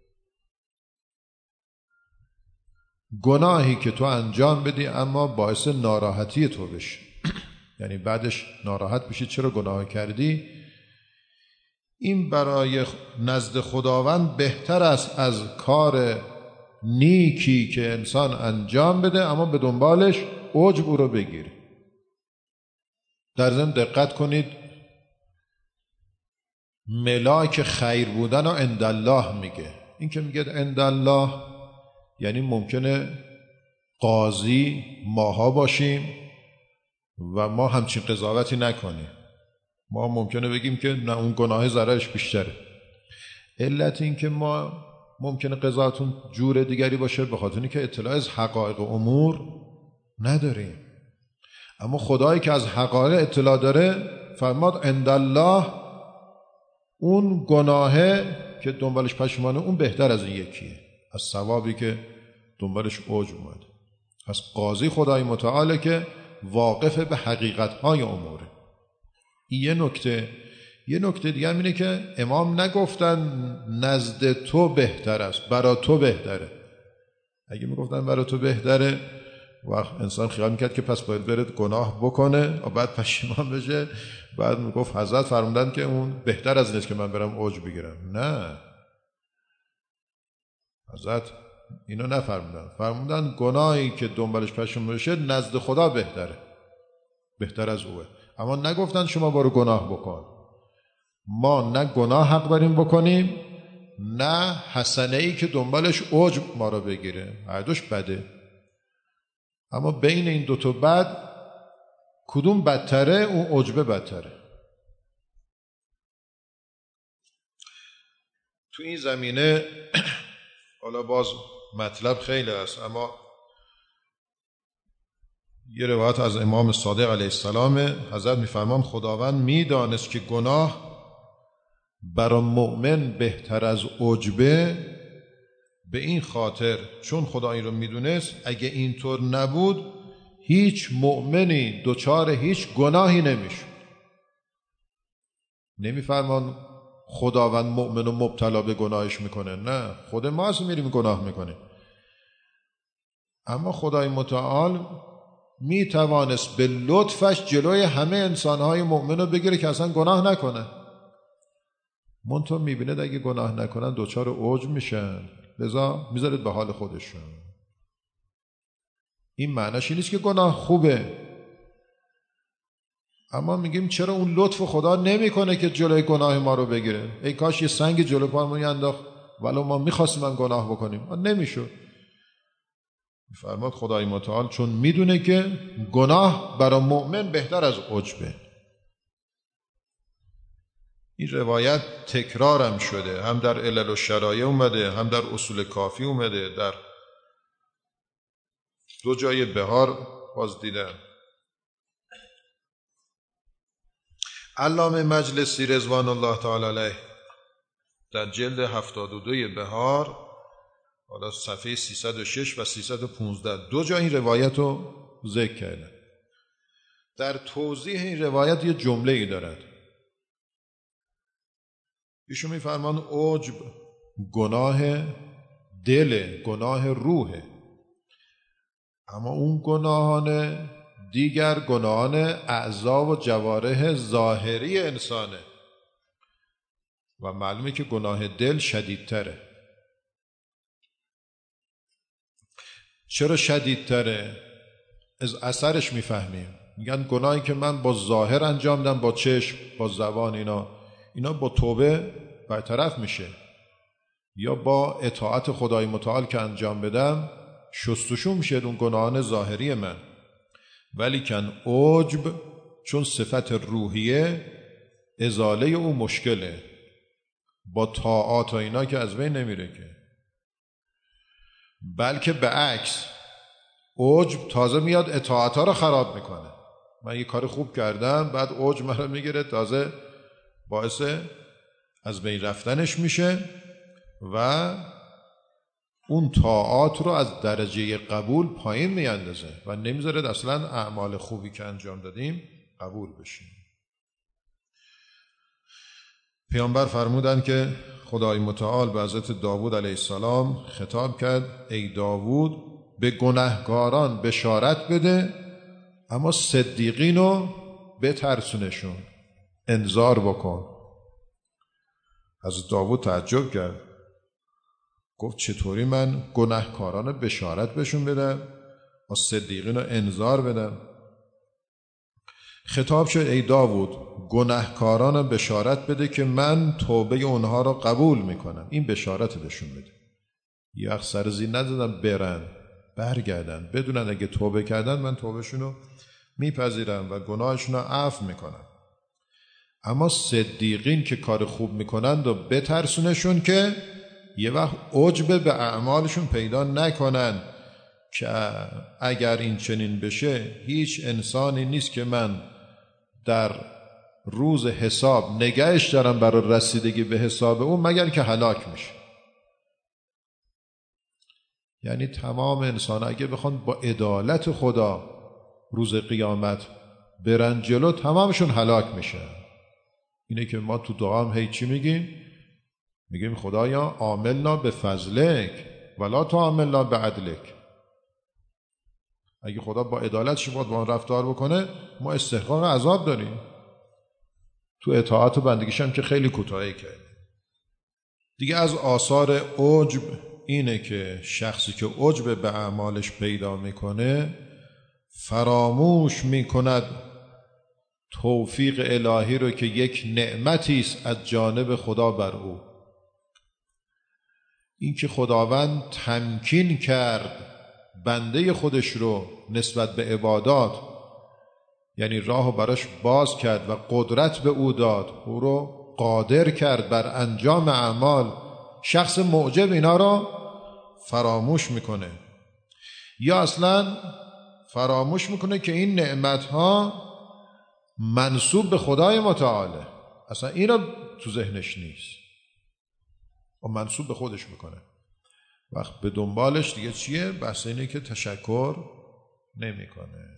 گناهی که تو انجام بدی اما باعث ناراحتی تو بشه، یعنی بعدش ناراحت بشی چرا گناه کردی، این برای نزد خداوند بهتر است از کار نیکی که انسان انجام بده اما به دنبالش عجب او رو بگیره. در ضمن دقت کنید، ملاک خیر بودن و عند الله میگه. این که میگه عند الله یعنی ممکنه قاضی ماها باشیم و ما همچین قضاوتی نکنیم. ما ممکنه بگیم که نه اون گناه ضررش بیشتره. علت این که ما ممکنه قضاوتون جور دیگری باشه به خاطر اینکه اطلاع از حقایق امور نداریم. اما خدایی که از حقایق اطلاع داره فرماد عند الله، اون گناهه که دنبالش پشیمانه اون بهتر از این یکیه، از ثوابی که دنبالش عجب اومده. پس قاضی خدای متعاله که واقف به حقیقت‌های اموره. این یه نکته دیگه هم اینه که امام نگفتن نزد تو بهتر است، برا تو بهتره. اگه میگفتن برا تو بهتره وقت انسان خیال میکرد که پس باید بره گناه بکنه و بعد پشیمان بشه. بعد میگفت حضرت فرمودن که اون بهتر از اینه که من برم اوج بگیرم. نه، حضرت اینو نفرمودن. فرمودن گناهی که دنبالش پشیمان بشه نزد خدا بهتر از اوه. اما نگفتن شما برو گناه بکن. ما نه گناه حق داریم بکنیم، نه حسنه ای که دنبالش اوج ما رو بگیره. هر دوش بده. اما بین این دوتا بد کدوم بدتره؟ اون عجبه بدتره. تو این زمینه حالا باز مطلب خیلی است، اما یه روایت از امام صادق علیه السلام حضرت میفرمان خداوند میدانست که گناه برای مؤمن بهتر از عجبه، به این خاطر چون خدا این رو میدونست اگه اینطور نبود هیچ مؤمنی دچار هیچ گناهی نمیشد. نمیفرمان خداوند مؤمن رو مبتلا به گناهش میکنه، نه، خود ما اصلا میریم گناه میکنیم. اما خدای متعال میتوانست به لطفش جلوی همه انسانهای مؤمن رو بگیره که اصلا گناه نکنه. منتها میبینه اگه گناه نکنن دوچار اوج میشن، لذا میذارید به حال خودشون. این معنیش نیست که گناه خوبه، اما میگیم چرا اون لطف خدا نمیکنه که جلوی گناه ما رو بگیره؟ ای کاش یه سنگ جلو پامون انداخت ولو ما میخواستیم هم گناه بکنیم، نمیشد. میفرماد خدای متعال چون میدونه که گناه برای مؤمن بهتر از عجبه. این روایت تکرارم شده، هم در علل و شرایع اومده، هم در اصول کافی اومده، در دو جای بهار باز دیدم. علامه مجلسی رضوان الله تعالی علیه در جلد 72 بهار، حالا صفحه 306 و 315 دو جا این روایت رو ذکر کرده. در توضیح این روایت یه جمله ای دارد. ایشون میفرمان عجب گناه دل، گناه روحه، اما اون گناهان دیگر گناهان اعضا و جوارح ظاهری انسانه و معلومه که گناه دل شدیدتره. چرا شدیدتره؟ از اثرش میفهمیم. میگن گناهی که من با ظاهر انجام دم، با چشم، با زبان، اینا با توبه برطرف میشه، یا با اطاعت خدای متعال که انجام بدم شستشو میشه اون گناهان ظاهری من. ولی کن عجب چون صفت روحیه ازاله او مشکله، با طاعات و اینا که از بین نمیره که، بلکه به عکس عجب تازه میاد اطاعتها رو خراب میکنه. من یه کار خوب کردم، بعد عجب مرا میگیره، تازه باعث از بین رفتنش میشه و اون طاعات رو از درجه قبول پایین میاندازه و نمیذاره اصلا اعمال خوبی که انجام دادیم قبول بشیم. پیامبر فرمودند که خدای متعال به حضرت داوود علیه السلام خطاب کرد ای داوود به گناهکاران بشارت بده، اما صدیقین رو بترسونشون، انذار بکن. حضرت داوود تعجب کرد، گفت چطوری من گناهکاران بشارت بهشون بدم و صدیقین رو انذار بدم؟ خطاب شد ای داوود گناهکاران بشارت بده که من توبه اونها رو قبول میکنم. این بشارت بهشون بده. یه وقت سرزی ندادم برن، برگردن، بدونن اگه توبه کردن من توبهشون رو میپذیرم و گناهشون رو عفو میکنم. اما صدیقین که کار خوب میکنند و بترسونشون که یه وقت عجب به اعمالشون پیدا نکنن که اگر این چنین بشه هیچ انسانی نیست که من در روز حساب نگهش دارم برای رسیدگی به حساب اون مگر که هلاک میشه. یعنی تمام انسان اگه بخوان با عدالت خدا روز قیامت برن جلو تمامشون هلاک میشن. اینه که ما تو دعا هم هی چی میگیم؟ میگیم خدایا عاملنا به فضلک ولا تعاملنا به عدلک. اگه خدا با عدالتش باید با ما رفتار بکنه، ما استحقاق عذاب داریم. تو اطاعت و بندگیش هم که خیلی کوتاهی کرد. دیگه از آثار عجب اینه که شخصی که عجب به اعمالش پیدا میکنه فراموش میکند توفیق الهی رو که یک نعمتی است از جانب خدا بر او. این که خداوند تمکین کرد بنده خودش رو نسبت به عبادات، یعنی راهو براش باز کرد و قدرت به او داد، او رو قادر کرد بر انجام اعمال، شخص معجب اینا رو فراموش میکنه، یا اصلا فراموش میکنه که این نعمتها منسوب به خدای متعاله، اصلا اینا تو ذهنش نیست و منسوب به خودش میکنه. وقت به دنبالش دیگه چیه؟ بحث اینه که تشکر نمیکنه.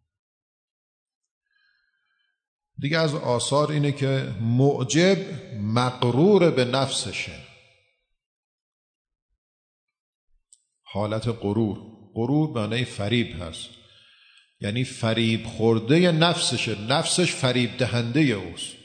دیگه از آثار اینه که معجب مغرور به نفسشه. حالت غرور معنی فریب هست، یعنی فریب خورده نفسشه، نفسش فریب دهنده اوست.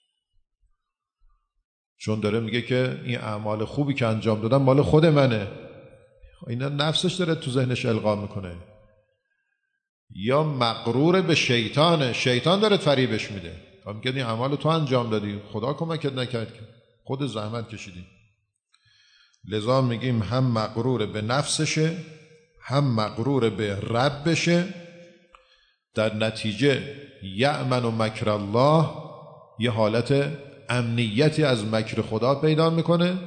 چون داره میگه که این اعمال خوبی که انجام دادم مال خود منه، اینا نفسش داره تو ذهنش القا میکنه. یا مغرور به شیطانه، شیطان داره فریبش میده، میگه این اعمال تو انجام دادی، خدا کمکت نکرد که خود زحمت کشیدی. لذا میگیم هم مغرور به نفسشه، هم مغرور به ربشه. در نتیجه یأمن و مکر الله، یه حالت امنیتی از مکر خدا پیدا میکنه.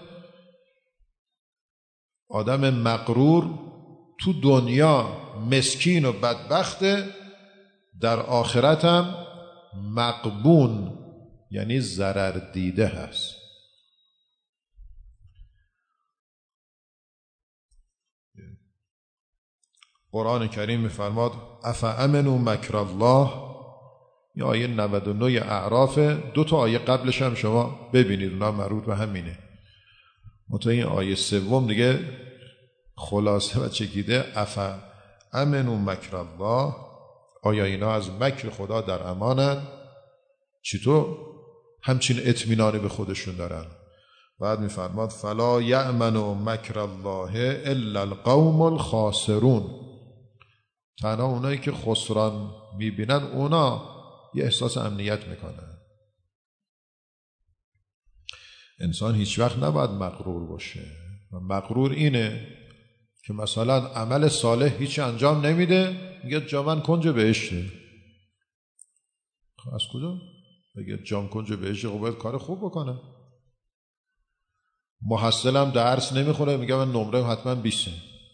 آدم مغرور تو دنیا مسکین و بدبخته، در آخرت هم مغبون یعنی ضرر دیده هست. قرآن کریم میفرماد افامنوا مکر الله، این آیه 99 اعراف، 2 تا آیه قبلش هم شما ببینید، اونا مربوط به همینه. متو این آیه سوم دیگه خلاصه و چکیده افامنوا مکر الله، آیا اینا از مکر خدا در امانن؟ چطور همچین اطمینانی به خودشون دارن؟ بعد میفرماد فلا یأمن مکر الله الا القوم الخاسرون، تنها اونایی که خسران میبینن اونا یه احساس امنیت میکنن. انسان هیچ وقت نباید مغرور باشه. و مغرور اینه که مثلا عمل صالح هیچ انجام نمیده، میگه جا من کنج بهشته. از کجا؟ بگه جام کنج بهشته، خب باید کار خوب بکنه. محصلم درس نمیخوره، میگه من نمره حتما 20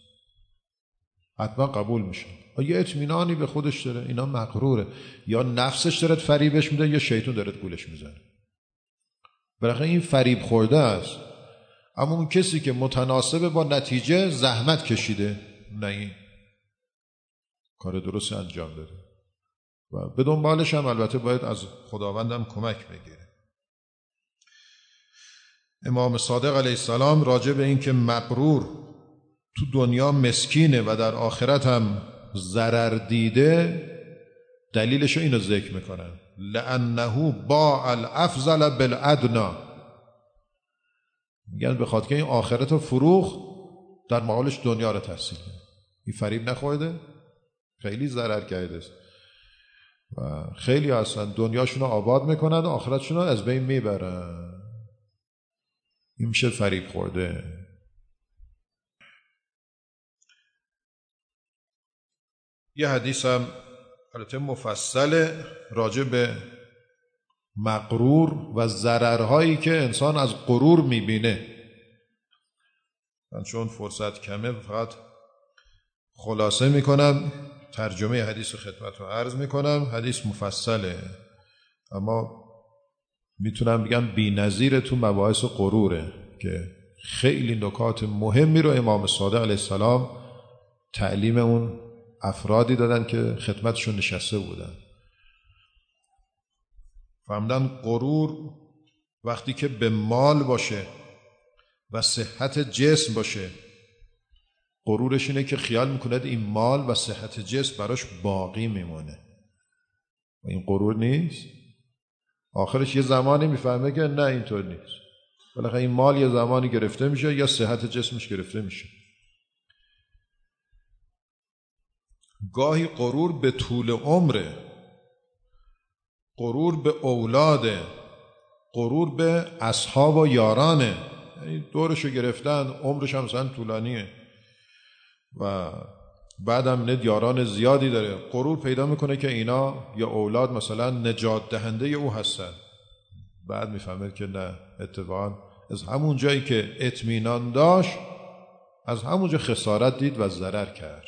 حتما قبول میشه. یه اطمینانی به خودش داره، اینا مغروره. یا نفسش داره فریبش میده، یا شیطان داره گولش میزنه. برای این فریب خورده است. اما اون کسی که متناسب با نتیجه زحمت کشیده، نه این کار درست انجام داده و به دنبالش هم البته باید از خداوندم کمک بگیره. امام صادق علیه السلام راجع به این که مغرور تو دنیا مسکینه و در آخرت هم ضرر دیده، دلیلش اینو ذکر میکنن لأنه باع الافضل بالادنی، میگن به خاطر که این آخرت رو فروخت در مقابلش دنیا رو تحصیل کرد. این فریب نخورده، خیلی ضرر کرده است و خیلی هستن دنیاشون رو آباد میکنن و آخرتشون رو از بین میبرن. این میشه فریب خورده. یه حدیث هم البته مفصل راجع به مغرور و ضررهایی که انسان از غرور میبینه. من چون فرصت کمه فقط خلاصه میکنم، ترجمه حدیث خدمت رو عرض میکنم. حدیث مفصله اما میتونم بگم بی‌نظیر تو مباحث غروره که خیلی نکات مهمی رو امام صادق علیه السلام تعلیم اون افرادی دادن که خدمتشون نشسته بودن. فهمدن غرور وقتی که به مال باشه و صحت جسم باشه، غرورش اینه که خیال میکند این مال و صحت جسم براش باقی میمونه و این غرور نیست. آخرش یه زمانی میفهمه که نه اینطور نیست، بالاخره این مال یه زمانی گرفته میشه یا صحت جسمش گرفته میشه. گاهی غرور به طول عمره، غرور به اولاده، غرور به اصحاب و یارانه، یعنی دورشو گرفتن، عمرش هم مثلا طولانیه و بعدم ند یاران زیادی داره. غرور پیدا میکنه که اینا یا اولاد مثلا نجات دهنده او هستن، بعد میفهمه که نه، اتفاقا از همون جایی که اطمینان داشت از همونجا خسارت دید و ضرر کرد.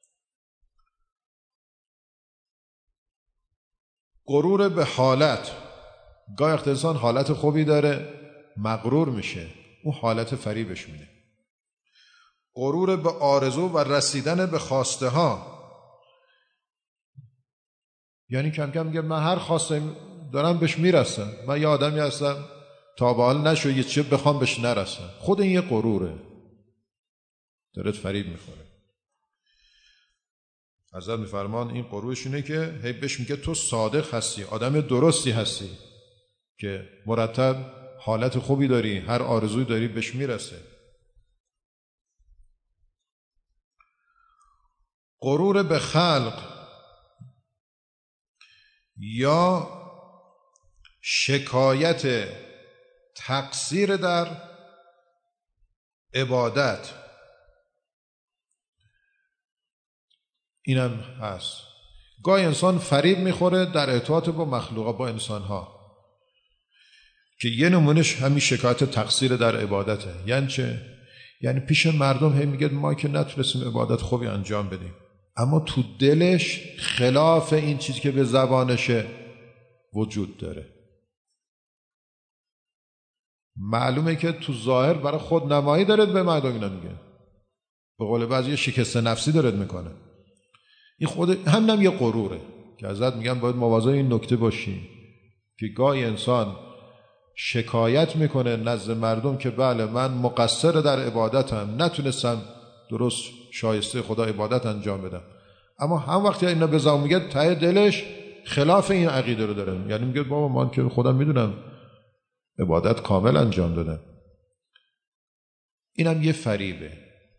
غرور به حالت، گاهی وقت انسان حالت خوبی داره مغرور میشه، اون حالت فریبش میده. غرور به آرزو و رسیدن به خواسته ها، یعنی کم کم میگه من هر خواسته دارم بهش میرسم، من یه آدمی هستم تا به حال نشو یه چیز بخوام بهش نرسم. خود این یه غروره، دارت فریب میخوره. حضرت میفرمان این غرورش اینه که هی بهش میگه تو صادق هستی، آدم درستی هستی که مرتب حالت خوبی داری، هر آرزوی داری بهش میرسه. غرور به خلق یا شکایت تقصیر در عبادت، اینم هست. گاهی انسان فریب میخوره در ارتباط با مخلوقات، با انسانها، که یه نمونش همین شکایت تقصیر در عبادته. یعنی چه؟ یعنی پیش مردم هی میگه ما که نتونستیم عبادت خوبی انجام بدیم، اما تو دلش خلاف این چیزی که به زبانشه وجود داره. معلومه که تو ظاهر برای خود نمایی داره به مردم اینا میگه، به قول بعضی شکست نفسی داره میکنه. این خود همینم یه غروره که حضرت میگن باید مواظب این نکته باشیم که گاهی انسان شکایت میکنه نزد مردم که بله من مقصر در عبادتم، نتونستم درست شایسته خدا عبادت انجام بدم، اما هم وقتی اینا به زبان میگه ته دلش خلاف این عقیده رو داره. یعنی میگه بابا من که خودم میدونم عبادت کامل انجام دادم. اینم یه فریبه.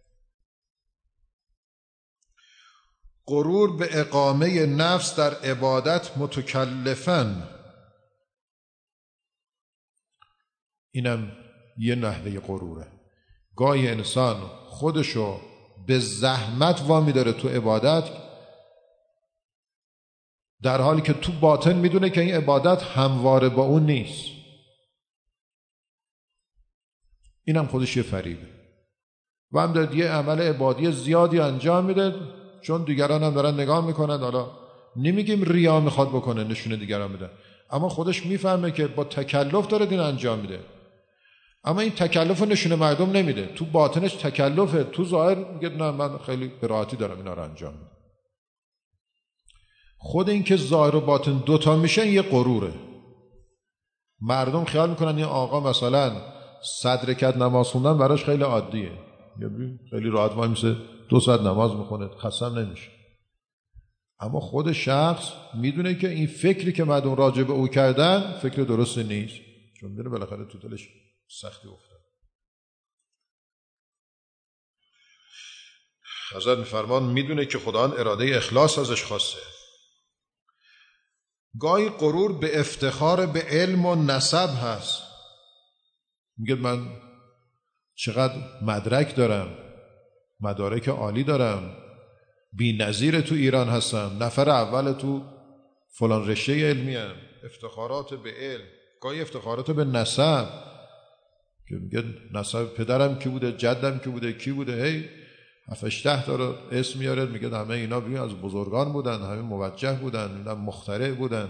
غرور به اقامه نفس در عبادت متکلفاً، اینم یه نحوه غروره. گاهی انسان خودشو به زحمت وامی داره تو عبادت، در حالی که تو باطن میدونه که این عبادت همواره با اون نیست. اینم خودش یه فریبه. و هم داره یه عمل عبادی زیادی انجام میده چون دیگران هم دارن نگاه میکنن. حالا نمیگیم ریا میخواد بکنه نشونه دیگران میده، اما خودش میفهمه که با تکلف داره دین انجام میده، اما این تکلف رو نشونه مردم نمیده. تو باطنش تکلفه، تو ظاهر میگه نه من خیلی به راحتی دارم اینا رو انجام میدم. خود این که ظاهر و باطن دوتا میشه این یه غروره. مردم خیال میکنن این آقا مثلا 100 رکعت نماز خوندن براش خیلی عادیه، خیلی راحت وای میسه 2 ساعت نماز میخونه، خستم نمیشه. اما خود شخص میدونه که این فکری که مردم راجع به او کردن فکر درست نیست، چون میدونه بالاخره تو دلش سختی افتاد. حضرت میفرمان میدونه که خدا اراده اخلاص ازش خواسته. گاهی غرور به افتخار به علم و نسب هست، میگه من چقدر مدرک دارم، مدارک عالی دارم، بی نظیر تو ایران هستم، نفر اول تو فلان رشته علمی هم. افتخارات به علم، گاهی افتخارات به نسب که میگه نسب پدرم کی بوده، جدم کی بوده، کی بوده، هی 7-8 تا رو اسم میاره، میگه همه اینا ببین از بزرگان بودن، همه موجه بودن، اینا مخترع بودن.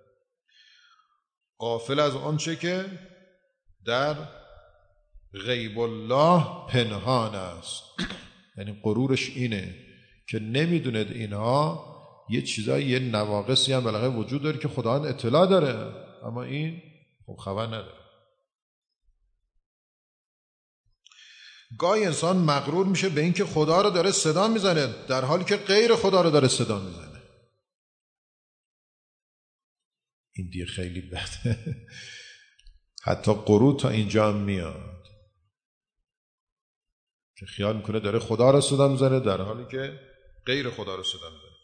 غافل از آنچه که در غیب الله پنهان است. یعنی غرورش اینه که نمیدونه اینها یه چیزایی، یه نواقصی هم بالاخره وجود داره که خدا اطلاع داره، اما این خب خبر نداره. گاهی انسان مغرور میشه به این که خدا رو داره صدا میزنه در حالی که غیر خدا رو داره صدا میزنه. این دیگه خیلی بده. حتی غرور تا اینجا هم میاد که خیال میکنه داره خدا رو صدا میزنه در حالی که غیر خدا رو صدا میزنه.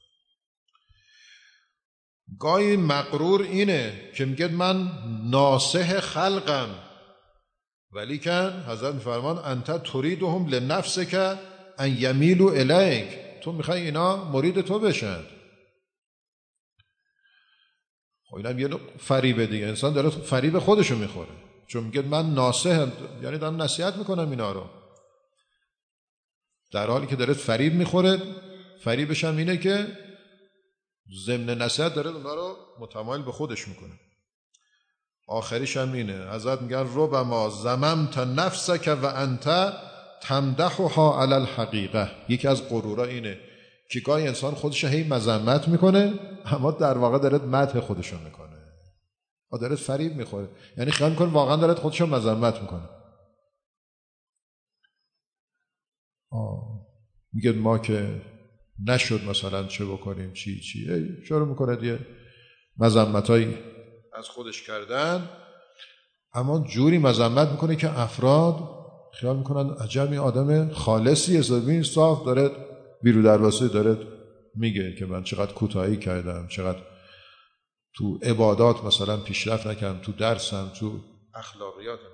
گاهی مغرور اینه که میگه من ناصح خلقم، ولی کن حضرت میفرمان انت تریدهم لنفسک ان یمیلوا الیک، تو میخوای اینا مرید تو بشن. خب اینم یه فریب دیگه، انسان داره فریب خودشو میخوره، چون میگه من ناصحم، یعنی دارم نصیحت میکنم اینا رو، در حالی که داره فریب میخوره. فریبش هم اینه که ضمن نصیحت داره اونا رو متمایل به خودش میکنه. آخریش هم اینه، حضرت میگن ربما ضممت نفسک و انت تمدحها علی الحقیقه. یکی از غرورا اینه که گاهی انسان خودش هی مذمت میکنه اما در واقع داره مدح خودشو میکنه، داره فریب میخوره، یعنی خیال میکنه واقعا داره خودشو مذمت میکنه. میگه ما که نشد مثلا چه بکنیم چی شروع میکنه دیگه مذمتایی از خودش کردن، اما جوری مذمت میکنه که افراد خیال میکنن عجب این آدم خالصی حسابی صاف داره بیرو درواسه داره میگه که من چقدر کوتاهی کردم، چقدر تو عبادات مثلا پیشرفت نکردم، تو درسم، تو اخلاقیاتم.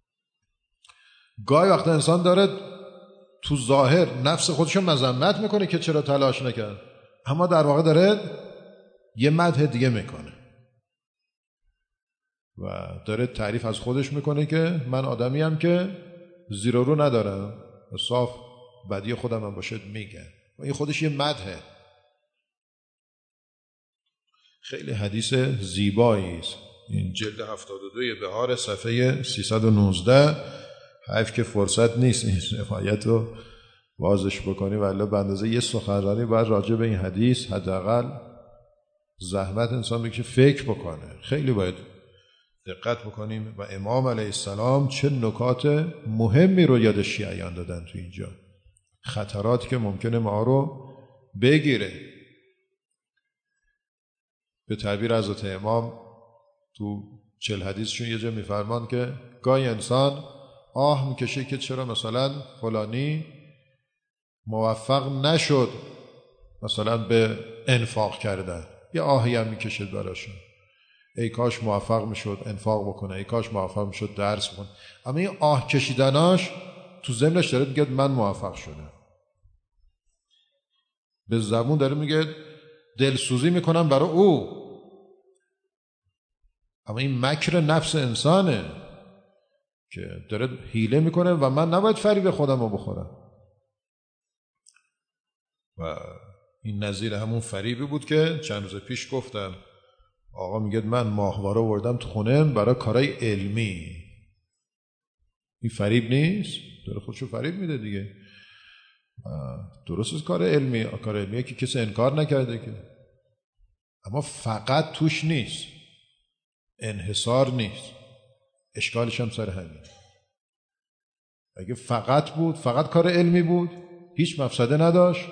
گاهی وقتا انسان داره تو ظاهر نفس خودشو مذمت میکنه که چرا تلاش نکرد، اما در واقع داره یه مدح دیگه میکنه و داره تعریف از خودش میکنه که من آدمیم که زیر و رو ندارم و صاف بدی خودم هم باشه میگه و این خودش یه مدحه. خیلی حدیث زیبایی است. این جلد 72 بهار صفحه 319. حیف که فرصت نیست این روایت رو بازش بکنی، ولی به اندازه یه سخنرانی باید راجع به این حدیث حداقل زحمت انسان بکشه فکر بکنه. خیلی باید دقت بکنیم و امام علیه السلام چه نکات مهمی رو یاد شیعیان دادن تو اینجا، خطراتی که ممکنه ما رو بگیره. به تعبیر حضرت امام تو 40 حدیثشون یه جا میفرمان که گاهی انسان آه میکشه که چرا مثلا فلانی موفق نشد مثلا به انفاق کردن، یه آهی هم میکشد براشون، ای کاش موفق میشد انفاق بکنه، ای کاش موفق میشد درس بخونه. اما این آه کشیدناش تو ضمنش داره میگه من موفق شدم، به زبون داره میگه دلسوزی میکنم برای او. اما این مکر نفس انسانه که داره حیله میکنه و من نباید فریب خودم رو بخورم. و این نظیر همون فریبی بود که چند روز پیش گفتم. آقا میگه من ماهواره آوردم تو خونه برای کارهای علمی. این فریب نیست؟ داره خودشو فریب میده دیگه. درست است کار علمی، کار علمیه که کسی انکار نکرده که، اما فقط توش نیست، انحصار نیست، اشکالش هم سر همین. اگه فقط بود، فقط کار علمی بود، هیچ مفسده نداشت،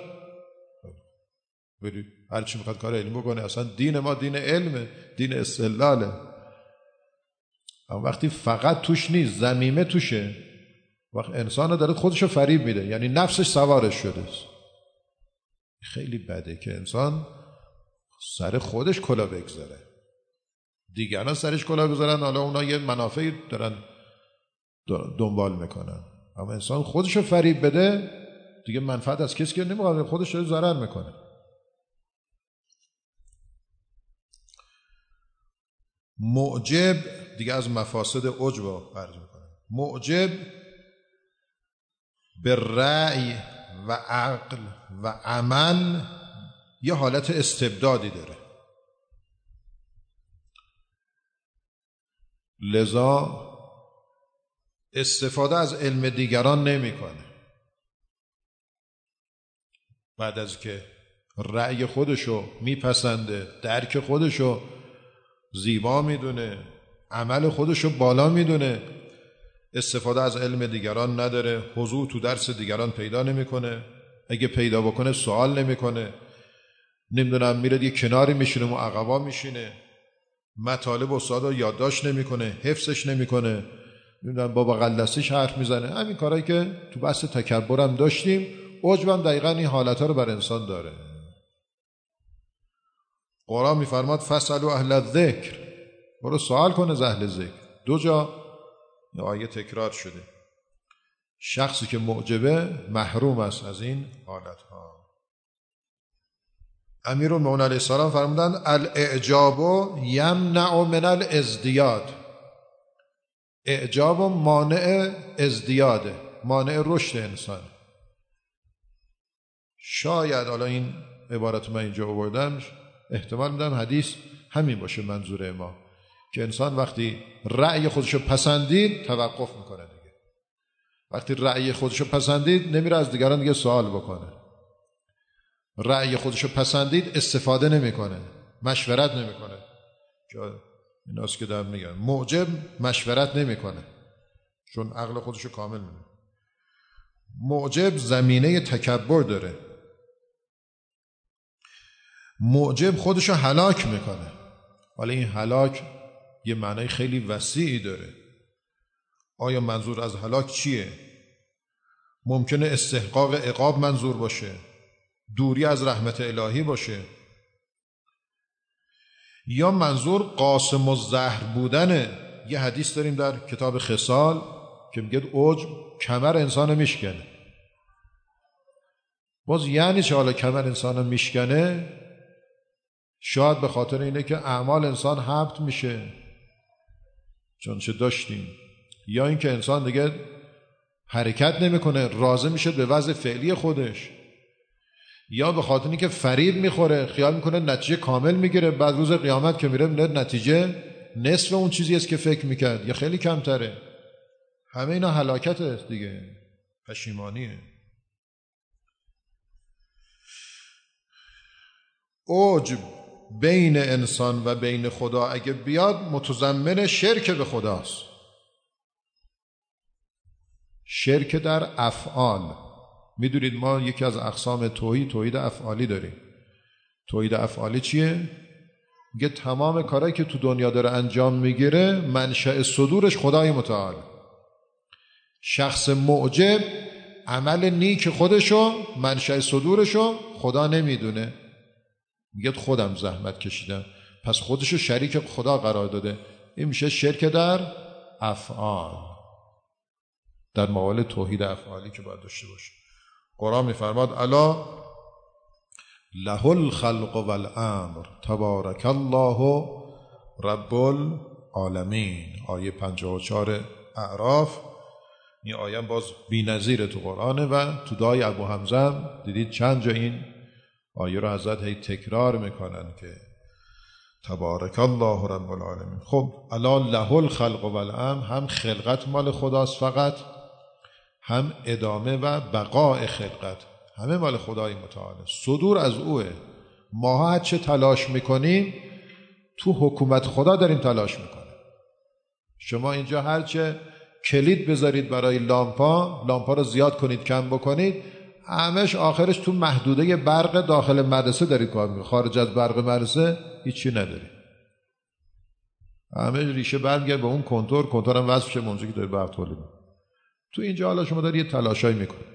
برید هر چی میخواد کار علمی بکنه. اصلا دین ما دین علمه، دین استدلاله. اما وقتی فقط توش نیست، ضمیمه توشه، وقت انسان داره خودشو فریب میده، یعنی نفسش سوارش شده. خیلی بده که انسان سر خودش کلا بگذاره، دیگران سرش کلا بذارن، حالا اونا یه منافعی دارن دنبال میکنن، اما انسان خودشو فریب بده دیگه منفعت از کسی که نمیخواد، خودش داره ضرر میکنه. معجب دیگه از مفاسد عجب عرض میکنه. معجب به رأی و عقل و عمل یه حالت استبدادی داره، لذا استفاده از علم دیگران نمیکنه. بعد از که رأی خودشو میپسنده، درک خودشو زیبا میدونه، عمل خودشو بالا میدونه، استفاده از علم دیگران نداره، حضور تو درس دیگران پیدا نمیکنه، اگه پیدا بکنه سوال نمیکنه، نمیدونم میره یه کناری میشینه و عقبا میشینه، مطالب استاد رو یادداشت نمیکنه، حفظش نمیکنه، نمیدونم با بغل دستیش حرف میزنه. همین کارهایی که تو بحث تکبرم داشتیم. عجبم دقیقاً این حالتها رو بر انسان داره. قرآن میفرماد فاسألوا اهل الذکر، برو سوال کن از اهل ذکر. 2 جا این آیه تکرار شده. شخصی که معجبه محروم است از این حالتها. امیرالمومنین علیه السلام فرمودند الاعجاب یمنع من الازدیاد. اعجاب مانع ازدیاده، مانع رشد انسان. شاید حالا این عبارت من اینجا آوردم، احتمال میدم حدیث همین باشه منظور ما، که انسان وقتی رأی خودشو پسندید توقف میکنه دیگه. وقتی رأی خودشو پسندید نمیره از دیگران دیگه سوال بکنه. رأی خودشو پسندید استفاده نمیکنه، مشورت نمیکنه. ایناست که دارم میگم معجب مشورت نمیکنه چون عقل خودشو کامل میدونه. معجب زمینه تکبر داره. معجب خودشو هلاک میکنه. حالا این هلاک یه معنی خیلی وسیعی داره. آیا منظور از هلاک چیه؟ ممکنه استحقاق عقاب منظور باشه، دوری از رحمت الهی باشه، یا منظور قاسم الزهر بودنه. یه حدیث داریم در کتاب خصال که میگه عجب کمر انسان میشکنه. باز یعنی چه حالا کمر انسان میشکنه؟ شاید به خاطر اینه که اعمال انسان حبط میشه، چون چه داشتیم، یا اینکه انسان دیگه حرکت نمیکنه، راضی میشه به وضع فعلی خودش، یا به خاطر اینکه فریب میخوره، خیال میکنه نتیجه کامل میگیره، بعد روز قیامت که میره نتیجه نصف اون چیزی است که فکر میکرد یا خیلی کمتره. همه اینا هلاکته دیگه، پشیمانیه. عجب بین انسان و بین خدا اگه بیاد متضمن شرک به خداست. شرک در افعال. میدونید ما یکی از اقسام توحید افعالی داریم. توحید افعالی چیه؟ میگه تمام کارهایی که تو دنیا داره انجام میگیره منشأ صدورش خدای متعال. شخص معجب عمل نیک خودشو منشأ صدورشو خدا نمیدونه، میگه خودم زحمت کشیدم، پس خودشو شریک خدا قرار داده. این میشه شرک در افعال، در مقابل توحید افعالی که باید داشته باشه. قرآن میفرماد الا له الخلق والامر تبارک الله رب العالمین. آیه 54 اعراف. این آیه باز بی‌نظیره تو قرآنه و تو دعای ابو حمزه دیدید چند جا این آیه رو حضرت هی تکرار میکنن که تبارک الله رب العالمین. خب الا له الخلق والامر، هم خلقت مال خداست فقط، هم ادامه و بقاء خلقت همه مال خدای متعال. صدور از اوه. ما هر چه تلاش میکنیم تو حکومت خدا داریم تلاش میکنیم. شما اینجا هر چه کلید بذارید برای لامپا رو زیاد کنید کم بکنید، همش آخرش تو محدوده برق داخل مدرسه دارید کار میکنید. خارج از برق مدرسه هیچی ندارید. همه ریشه برمیگرده به اون کنتور هم وصف شه منجی که داره برق تولید. تو اینجا حالا شما داری یه تلاشایی میکنید.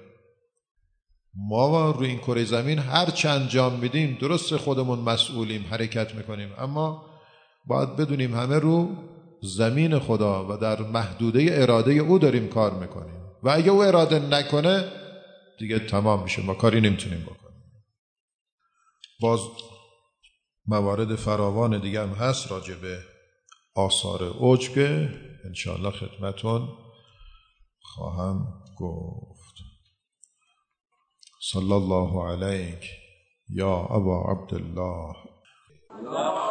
ما روی این کره زمین هر چند انجام میدیم، درست خودمون مسئولیم، حرکت میکنیم، اما باید بدونیم همه رو زمین خدا و در محدوده اراده او داریم کار میکنیم و اگه او اراده نکنه دیگه تمام میشه، ما کاری نمیتونیم بکنیم. باز موارد فراوان دیگه هم هست راجع به آثار عجب که انشاءالله خدمتون خواهم گفت. صلی الله علیک یا ابا عبدالله.